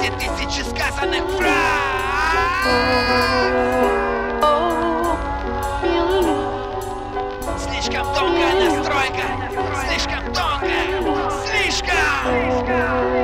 10 тысяч сказанных фраз. Слишком тонкая настройка, слишком тонкая, слишком.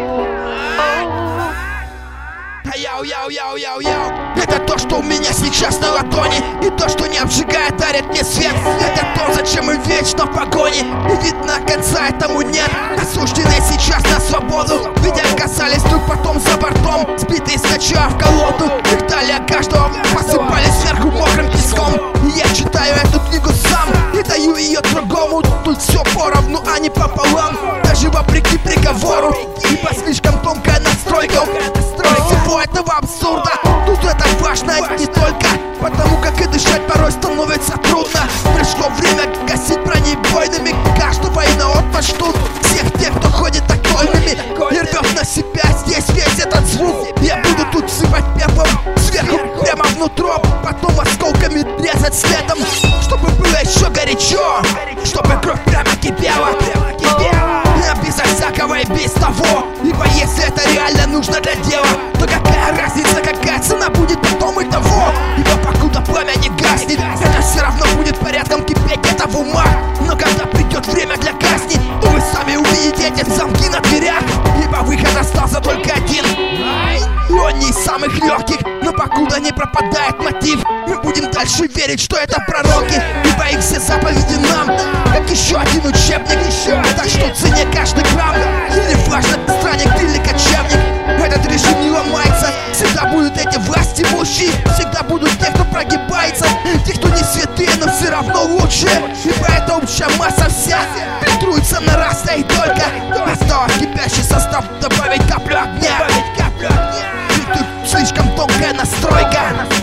Яу-яу-яу-яу-яу. Это то, что у меня сейчас на ладони, и то, что не обжигает, дарит мне свет. Это то, зачем мы вечно в погоне, и видно, конца этому нет. Осужденные сейчас на свободу, видя касались тут потом за бортом. Сбитые скача в колоду, их далее каждого посыпали сверху мокрым песком. И я читаю эту книгу сам и даю ее другому. Тут все поровну, а не пополам, даже вопреки приговору. Ибо слишком тонкая настройка всего этого абсурда. Тут это важно не только потому, как и дышать порой становится трудно. Пришло время гасить бронебойными каждого и наотмашь тут всех тех, кто ходит окольными и рвет на себя здесь весь этот звук. Я буду тут сыпать пеплом сверху прямо внутрь, потом осколками резать следом, чтобы было еще горячо, чтобы кровь прямо кипела, без всякого и без того. Ибо если это реально нужно для дела, то какая разница, какая цена будет потом и того. Ибо покуда пламя не гаснет, это все равно будет порядком кипеть где-то в умах. Но когда придет время для казни, то вы сами увидите эти замки на дверях. Ибо выход остался только один, и он не из самых легких. Но покуда не пропадает мотив, мы будем дальше верить, что это пророки. Ибо их все заповеди нам, как еще один учебник. Так что цене каждый грамм, или важно, странник или кочевник. Этот режим не ломается, всегда будут эти власти имущие, всегда будут те, кто прогибается, те, кто не святые, но все равно лучше. Ибо эта общая масса вся фильтруется на раз, и только осталось кипящий состав, добавить каплю огня. Ведь тут слишком тонкая настройка.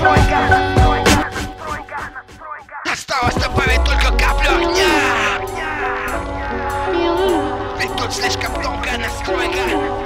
Осталось добавить только каплю огня. Ведь тут слишком тонкая настройка.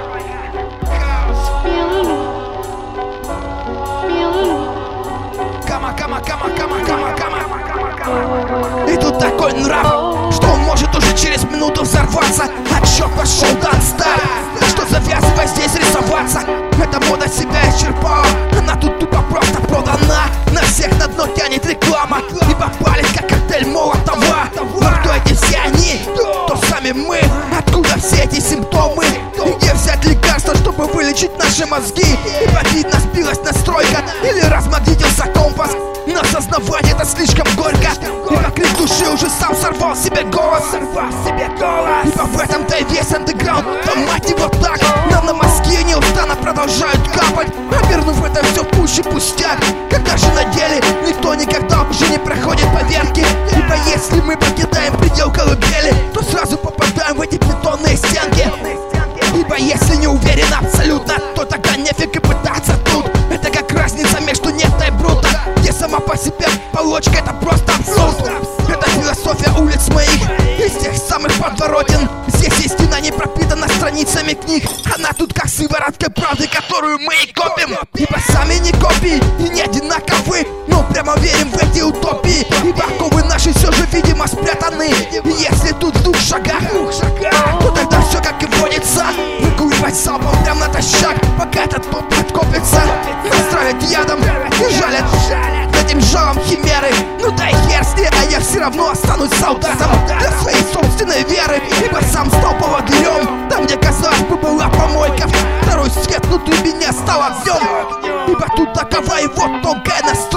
И тут такой нрав, что он может уже через минуту взорваться. Отсчет пошел Донстар, что завязывай здесь рисоваться. Эта мода себя исчерпала, она тут тупо просто продана. На всех на дно тянет реклама, и попались как коктейль Молотова. Но кто эти все они? То сами мы. Откуда все эти симптомы? И где взять лекарства, чтобы вылечить наши мозги? Ибо видно, сбилась настройка или размагнитился компас. Но осознавать это слишком горько, ибо крик души уже сам сорвал себе голос. Ибо в этом-то и весь андеграунд, да мать его так. Нам на мозги неустанно продолжают капать, обернув это все пуще пустяк. Когда же на деле никто никогда уже не проходит поверки. Ибо если мы покидаем предел колыбели, то сразу попадаем в эти бетонные стенки. Ибо если не уверен абсолютно, то тогда нефиг и пытаться тут. Это как разница между нефтой и брута, где сама по себе полочка это просто абсурд. Это философия улиц моих, из тех самых подворотен. Здесь истина не пропитана страницами книг, она тут как сывороткой правды, которую мы и копим. Ибо сами не копии и не одинаковы, но прямо верим в эти утопии. Ибо оковы наши все же видимо спрятаны. И если тут в 2 шагах, то тогда все как и водится. Выкуривать салпом прям натощак, пока этот топ подкопится. Настравят ядом и жалят этим жалом химеры. Ну да и хер с ней, а я все равно останусь солдатом для своей собственной веры. Ибо сам стал поводырем там, где казалось бы была помойка. Второй свет внутри меня стал огнем. Ибо тут такова и вот тонкая настройка.